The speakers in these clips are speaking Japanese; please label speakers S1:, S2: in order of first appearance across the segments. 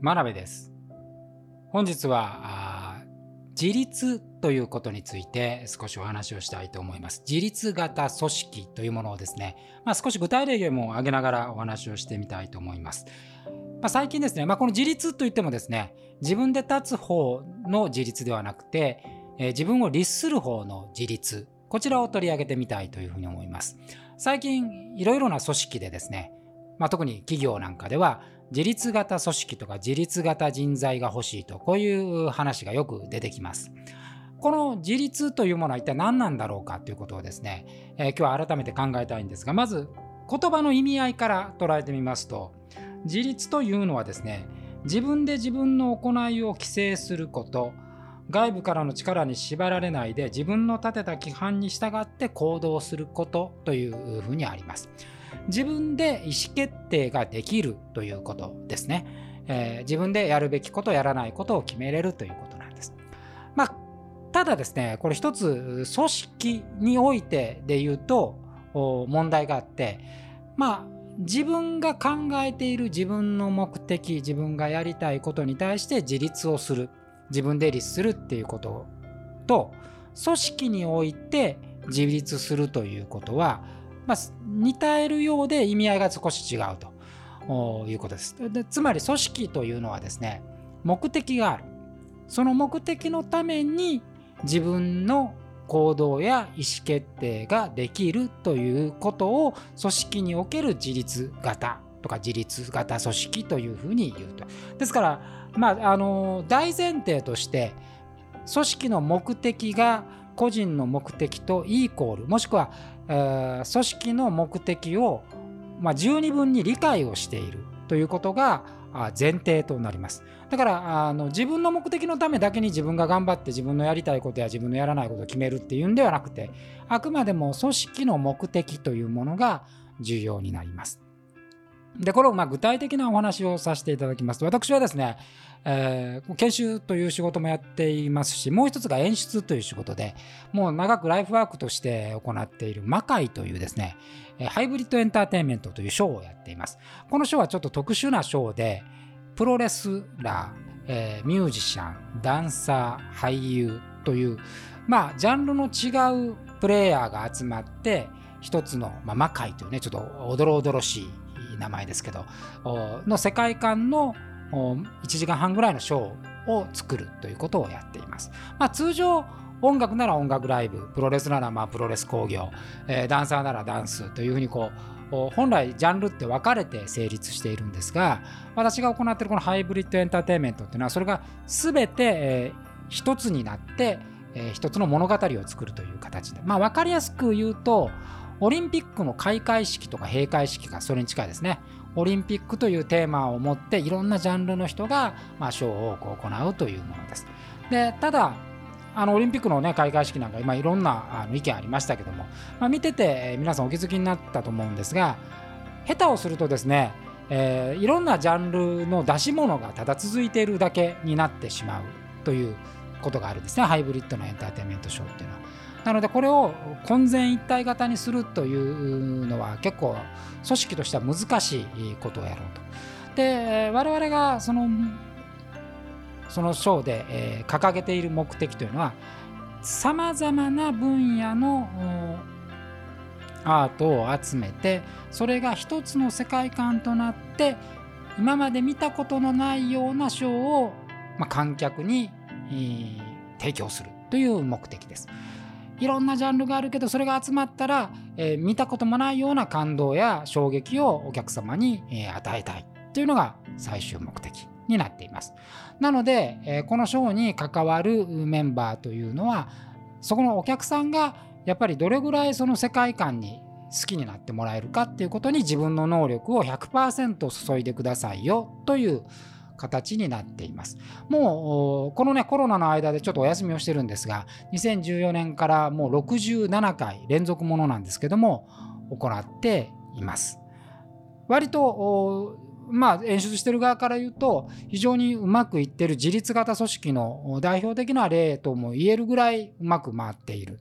S1: 真鍋です。本日は自立ということについて少しお話をしたいと思います。自立型組織というものをですね、少し具体例も挙げながらお話をしてみたいと思います。最近ですね、この自立といってもですね、自分で立つ方の自立ではなくて、自分を律する方の自立、こちらを取り上げてみたいというふうに思います。最近いろいろな組織でですね、特に企業なんかでは自立型組織とか自立型人材が欲しいと、こういう話がよく出てきます。この自立というものは一体何なんだろうかということをですね、今日は改めて考えたいんですが、まず言葉の意味合いから捉えてみますと、自立というのはですね、自分で自分の行いを規制すること、外部からの力に縛られないで自分の立てた規範に従って行動することというふうにあります。自分で意思決定ができるということですね。自分でやるべきこと、やらないことを決めれるということなんです。ただですね、これ一つ組織においてで言うと問題があって、自分が考えている自分の目的、自分がやりたいことに対して自立をする、自分で律するっていうことと、組織において自立するということは、似たえるようで意味合いが少し違うということです。つまり組織というのはですね、目的がある。その目的のために自分の行動や意思決定ができるということを組織における自立型とか自立型組織というふうに言うと。ですから、大前提として組織の目的が個人の目的とイコール、もしくは組織の目的を十二分に理解をしているということが前提となります。だから自分の目的のためだけに自分が頑張って自分のやりたいことや自分のやらないことを決めるっていうんではなくて、あくまでも組織の目的というものが重要になります。で、これを具体的なお話をさせていただきますと、私はですね、研修という仕事もやっていますし、もう一つが演出という仕事で、もう長くライフワークとして行っている魔界というですね、ハイブリッドエンターテインメントというショーをやっています。このショーはちょっと特殊なショーで、プロレスラー、ミュージシャン、ダンサー、俳優という、ジャンルの違うプレイヤーが集まって、一つの、魔界というね、ちょっとおどろおどろしい名前ですけど、の世界観の1時間半ぐらいのショーを作るということをやっています。通常音楽なら音楽ライブ、プロレスならプロレス興行、ダンサーならダンスというふうに本来ジャンルって分かれて成立しているんですが、私が行っているこのハイブリッドエンターテインメントっていうのは、それが全て一つになって一つの物語を作るという形で、分かりやすく言うと、オリンピックの開会式とか閉会式がそれに近いですね。オリンピックというテーマを持っていろんなジャンルの人がショーを行うというものです。で、ただオリンピックの開会式なんか今いろんな意見ありましたけども、見てて皆さんお気づきになったと思うんですが、下手をするとですね、いろんなジャンルの出し物がただ続いているだけになってしまうということがあるんですね、ハイブリッドのエンターテインメントショーっていうのは。なのでこれを混然一体型にするというのは結構組織としては難しいことをやろうと。で、我々がそのショーで掲げている目的というのは、さまざまな分野のアートを集めて、それが一つの世界観となって今まで見たことのないようなショーを観客に提供するという目的です。いろんなジャンルがあるけど、それが集まったら、見たこともないような感動や衝撃をお客様に与えたいというのが最終目的になっています。なので、このショーに関わるメンバーというのは、そこのお客さんがやっぱりどれぐらいその世界観に好きになってもらえるかっていうことに自分の能力を 100% 注いでくださいよという形になっています。もうこのコロナの間でちょっとお休みをしてるんですが、2014年からもう67回連続ものなんですけども行っています。割と演出してる側から言うと非常にうまくいってる自立型組織の代表的な例とも言えるぐらいうまく回っている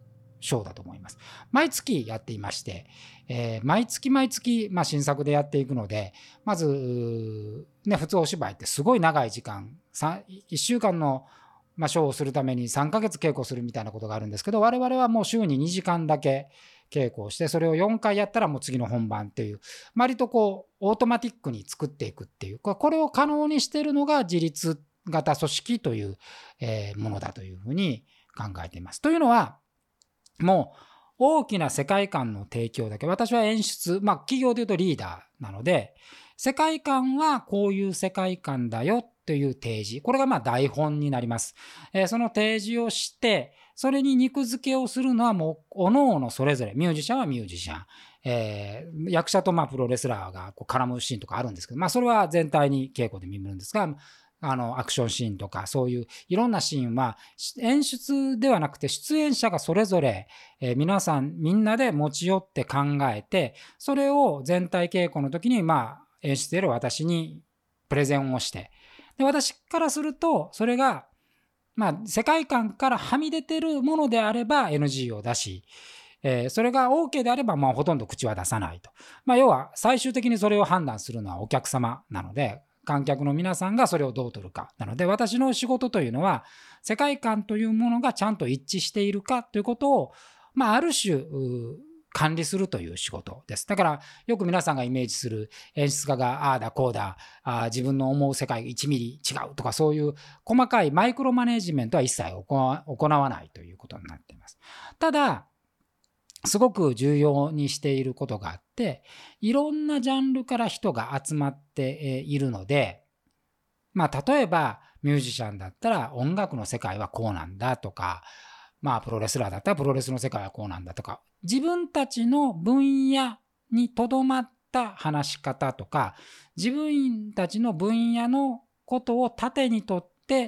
S1: ショーだと思います。毎月やっていまして、毎月、新作でやっていくので、まず、普通お芝居ってすごい長い時間、1週間のショーをするために3ヶ月稽古するみたいなことがあるんですけど、我々はもう週に2時間だけ稽古をして、それを4回やったらもう次の本番っていう、割とオートマティックに作っていくっていう、これを可能にしているのが自律型組織というものだというふうに考えています。というのは、もう大きな世界観の提供だけ、私は演出、企業でいうとリーダーなので、世界観はこういう世界観だよという提示、これが台本になります。その提示をして、それに肉付けをするのはもう各々それぞれ、ミュージシャンはミュージシャン、役者とプロレスラーが絡むシーンとかあるんですけど、それは全体に稽古で見るんですが、アクションシーンとかそういういろんなシーンは演出ではなくて出演者がそれぞれ、皆さんみんなで持ち寄って考えて、それを全体稽古の時に演出である私にプレゼンをして、で私からするとそれが世界観からはみ出てるものであれば NG を出し、それが OK であればほとんど口は出さないと。要は最終的にそれを判断するのはお客様なので、観客の皆さんがそれをどう取るかなので、私の仕事というのは世界観というものがちゃんと一致しているかということを、ある種管理するという仕事です。だからよく皆さんがイメージする演出家がああだこうだ、自分の思う世界が1ミリ違うとか、そういう細かいマイクロマネジメントは一切行わないということになっています。ただすごく重要にしていることがあって、いろんなジャンルから人が集まっているので、例えばミュージシャンだったら音楽の世界はこうなんだとか、プロレスラーだったらプロレスの世界はこうなんだとか、自分たちの分野にとどまった話し方とか、自分たちの分野のことを盾にとって、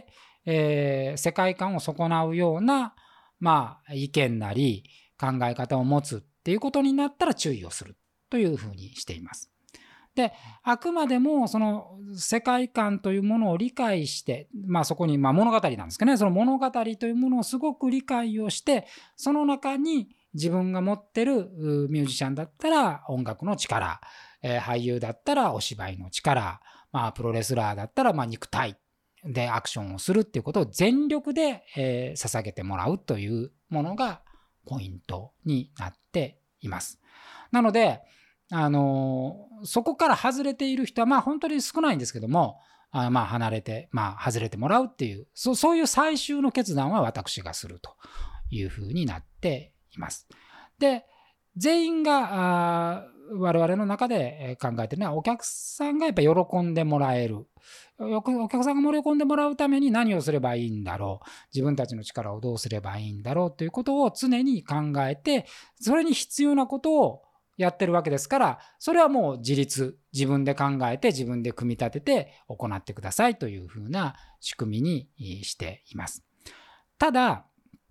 S1: 世界観を損なうような、意見なり考え方を持つっていうことになったら注意をするというふうにしています。で、あくまでもその世界観というものを理解して、そこに物語なんですけどね、その物語というものをすごく理解をして、その中に自分が持ってるミュージシャンだったら音楽の力、俳優だったらお芝居の力、プロレスラーだったら肉体でアクションをするっていうことを全力で、捧げてもらうというものがポイントになっています。なのでそこから外れている人は本当に少ないんですけども、離れて、外れてもらうっていう、そういう最終の決断は私がするというふうになっています。で、全員が我々の中で考えているのは、お客さんがやっぱり喜んでもらえる。お客さんが喜んでもらうために何をすればいいんだろう。自分たちの力をどうすればいいんだろうということを常に考えて、それに必要なことをやってるわけですから、それはもう自分で考えて自分で組み立てて行ってくださいというふうな仕組みにしています。ただ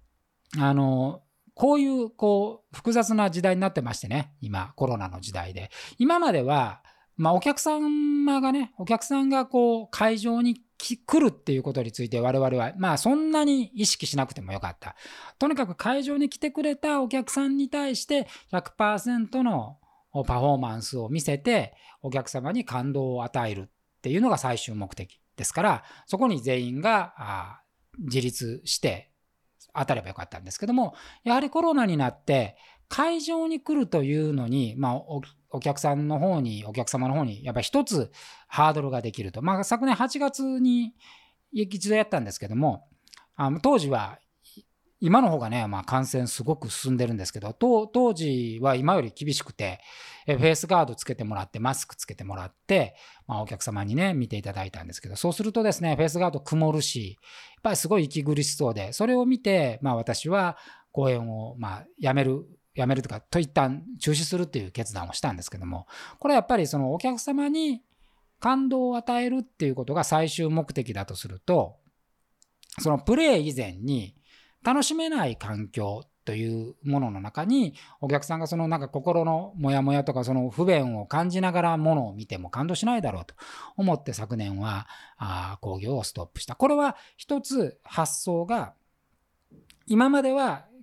S1: こういう複雑な時代になってましてね、今コロナの時代で、今まではお客さんが会場に来るっていうことについて我々はそんなに意識しなくてもよかった。とにかく会場に来てくれたお客さんに対して 100% のパフォーマンスを見せてお客様に感動を与えるっていうのが最終目的ですから、そこに全員が自立して当たればよかったんですけども、やはりコロナになって会場に来るというのに、お客様の方にやっぱり一つハードルができると。昨年8月に一度やったんですけども、当時は今の方がね、感染すごく進んでるんですけど、当時は今より厳しくて、フェイスガードつけてもらって、マスクつけてもらって、お客様にね、見ていただいたんですけど、そうするとですね、フェイスガード曇るし、やっぱりすごい息苦しそうで、それを見て、私は公演をやめるとか、一旦中止するっていう決断をしたんですけども、これはやっぱりそのお客様に感動を与えるっていうことが最終目的だとすると、そのプレイ以前に楽しめない環境というものの中に、お客さんがその心のモヤモヤとかその不便を感じながらものを見ても感動しないだろうと思って、昨年は興行をストップした。これは一つ発想が、今までは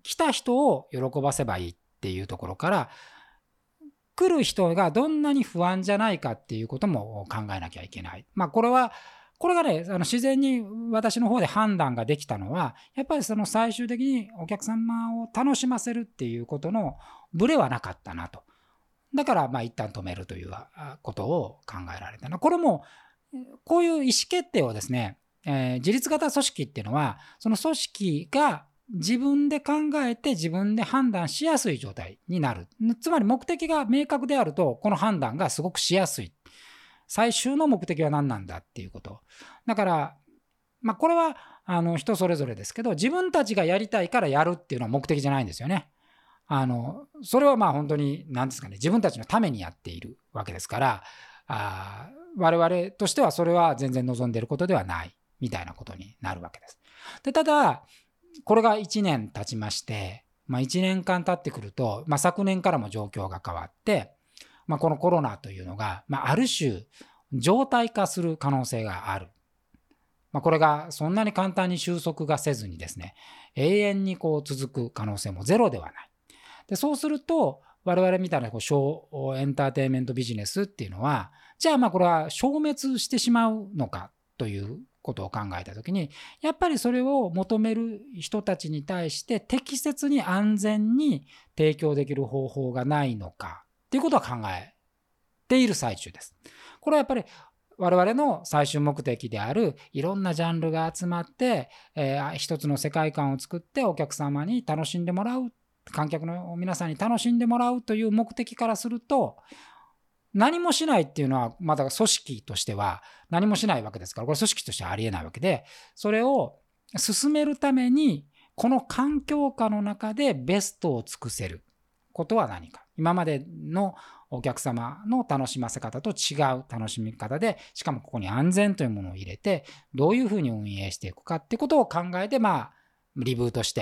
S1: 来た人を喜ばせばいいっていうところから、来る人がどんなに不安じゃないかっていうことも考えなきゃいけない。これがね、自然に私の方で判断ができたのは、やっぱりその最終的にお客様を楽しませるっていうことのブレはなかったなと。だから一旦止めるということを考えられたな。これもこういう意思決定をですね、自律型組織っていうのは、その組織が自分で考えて自分で判断しやすい状態になる。つまり目的が明確であると、この判断がすごくしやすい。最終の目的は何なんだっていうこと。だから、これは人それぞれですけど、自分たちがやりたいからやるっていうのは目的じゃないんですよね。それは本当に何ですかね、自分たちのためにやっているわけですから、我々としてはそれは全然望んでいることではないみたいなことになるわけです。で、ただこれが1年経ちまして、1年間経ってくると、昨年からも状況が変わって、このコロナというのが、ある種常態化する可能性がある。これがそんなに簡単に収束がせずにですね、永遠に続く可能性もゼロではない。で、そうすると我々みたいな小エンターテインメントビジネスっていうのは、じゃあこれは消滅してしまうのかということを考えたときに、やっぱりそれを求める人たちに対して適切に安全に提供できる方法がないのかっていうことは考えている最中です。これはやっぱり我々の最終目的であるいろんなジャンルが集まって、一つの世界観を作ってお客様に楽しんでもらう、観客の皆さんに楽しんでもらうという目的からすると、何もしないっていうのはまだ組織としては何もしないわけですから、これ組織としてはありえないわけで、それを進めるためにこの環境下の中でベストを尽くせることは何か。今までのお客様の楽しませ方と違う楽しみ方で、しかもここに安全というものを入れてどういうふうに運営していくかってことを考えて、リブートして、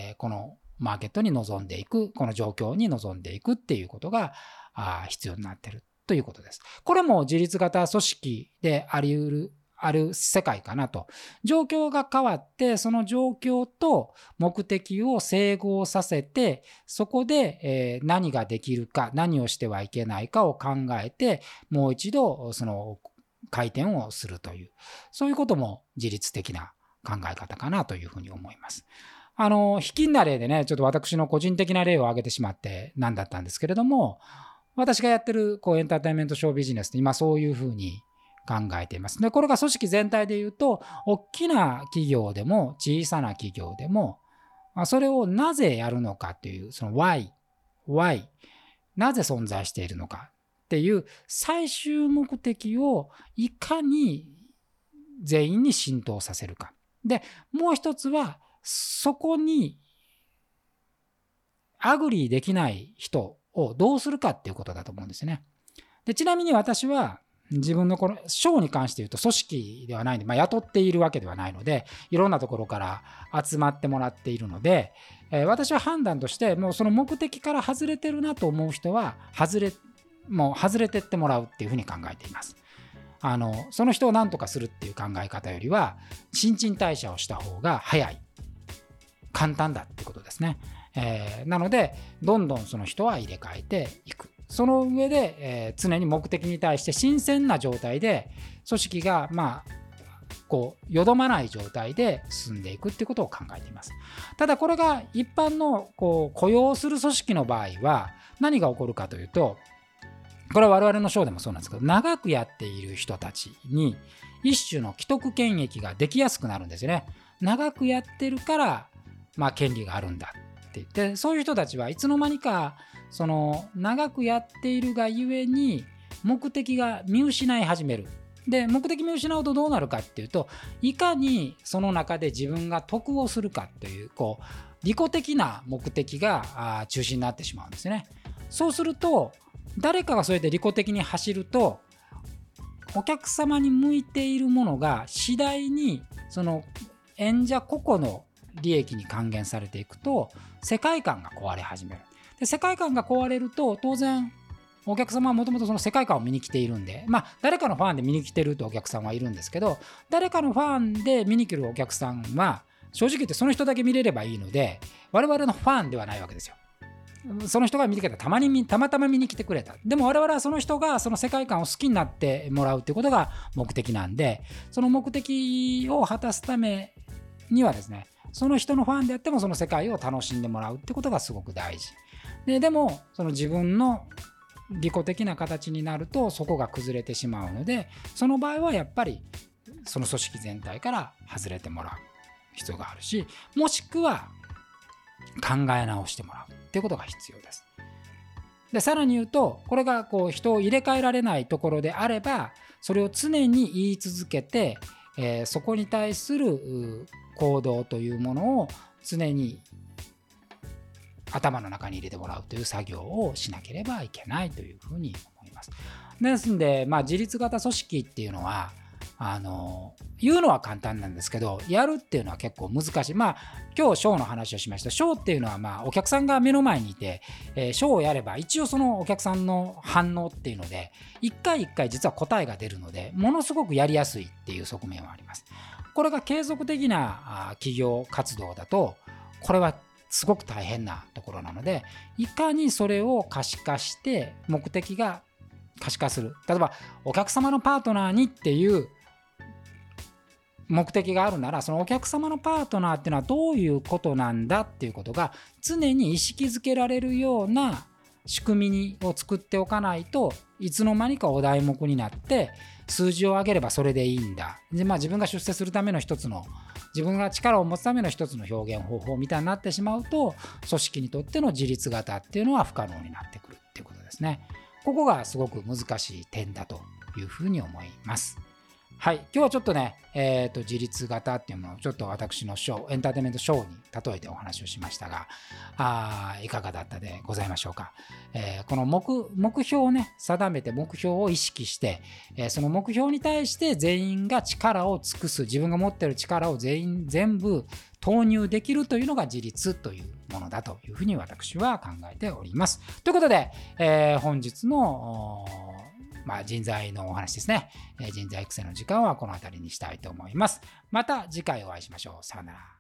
S1: このマーケットに臨んでいく、この状況に臨んでいくっていうことが必要になっているということです。これも自律型組織である世界かなと。状況が変わって、その状況と目的を整合させて、そこで何ができるか、何をしてはいけないかを考えて、もう一度その回転をするという、そういうことも自律的な考え方かなというふうに思います。卑近な例でね、ちょっと私の個人的な例を挙げてしまってなんだったんですけれども、私がやってるエンターテインメントショービジネスって今そういうふうに考えています。で、これが組織全体でいうと、大きな企業でも小さな企業でも、それをなぜやるのかっていう、その why、なぜ存在しているのかっていう最終目的をいかに全員に浸透させるか。で、もう一つは、そこにアグリーできない人をどうするかっていうことだと思うんですね。で、ちなみに私は自分のこのショーに関して言うと組織ではないので、雇っているわけではないので、いろんなところから集まってもらっているので、私は判断としてもうその目的から外れてるなと思う人は外れてってもらうっていうふうに考えています。その人を何とかするっていう考え方よりは新陳代謝をした方が早い、簡単だってことですね。なのでどんどんその人は入れ替えていく。その上で、常に目的に対して新鮮な状態で組織がよどまない状態で進んでいくっていうことを考えています。ただこれが一般の雇用する組織の場合は何が起こるかというと、これは我々のショーでもそうなんですけど、長くやっている人たちに一種の既得権益ができやすくなるんですよね。長くやってるから権利があるんだって言って、そういう人たちはいつの間にかその長くやっているがゆえに目的が見失い始める。で、目的見失うとどうなるかっていうと、いかにその中で自分が得をするかという利己的な目的が中心になってしまうんですね。そうすると誰かがそうやって利己的に走ると、お客様に向いているものが次第にその演者個々の利益に還元されていくと、世界観が壊れ始める。で、世界観が壊れると当然お客様はもともとその世界観を見に来ているんで、誰かのファンで見に来てるとお客さんはいるんですけど、誰かのファンで見に来るお客さんは正直言ってその人だけ見れればいいので、我々のファンではないわけですよ。その人が見てくれた、たまたま見に来てくれた。でも我々はその人がその世界観を好きになってもらうということが目的なんで、その目的を果たすためにはですね、その人のファンであってもその世界を楽しんでもらうってことがすごく大事。でもその自分の利己的な形になるとそこが崩れてしまうので、その場合はやっぱりその組織全体から外れてもらう必要があるし、もしくは考え直してもらうっていうことが必要です。でさらに言うと、これがこう人を入れ替えられないところであれば、それを常に言い続けて、そこに対する行動というものを常に頭の中に入れてもらうという作業をしなければいけないというふうに思います。ですので、自律型組織っていうのは言うのは簡単なんですけど、やるっていうのは結構難しい。今日ショーの話をしました。ショーっていうのはお客さんが目の前にいて、ショーをやれば一応そのお客さんの反応っていうので一回一回実は答えが出るので、ものすごくやりやすいっていう側面はあります。これが継続的な企業活動だと、これはすごく大変なところなので、いかにそれを可視化して目的が可視化する。例えばお客様のパートナーにっていう目的があるなら、そのお客様のパートナーっていうのはどういうことなんだっていうことが常に意識づけられるような仕組みを作っておかないと、いつの間にかお題目になって数字を上げればそれでいいんだ。で、自分が出世するための一つの、自分が力を持つための一つの表現方法みたいになってしまうと、組織にとっての自律型っていうのは不可能になってくるっていうことですね。ここがすごく難しい点だというふうに思います。はい、今日はちょっとね、自律型っていうものをちょっと私のショー、エンターテインメントショーに例えてお話をしましたが、いかがだったでございましょうか。この目標をね、定めて目標を意識して、その目標に対して全員が力を尽くす、自分が持っている力を全部投入できるというのが自律というものだというふうに私は考えております。ということで、本日の人材のお話ですね、人材育成の時間はこの辺りにしたいと思います。また次回お会いしましょう。さようなら。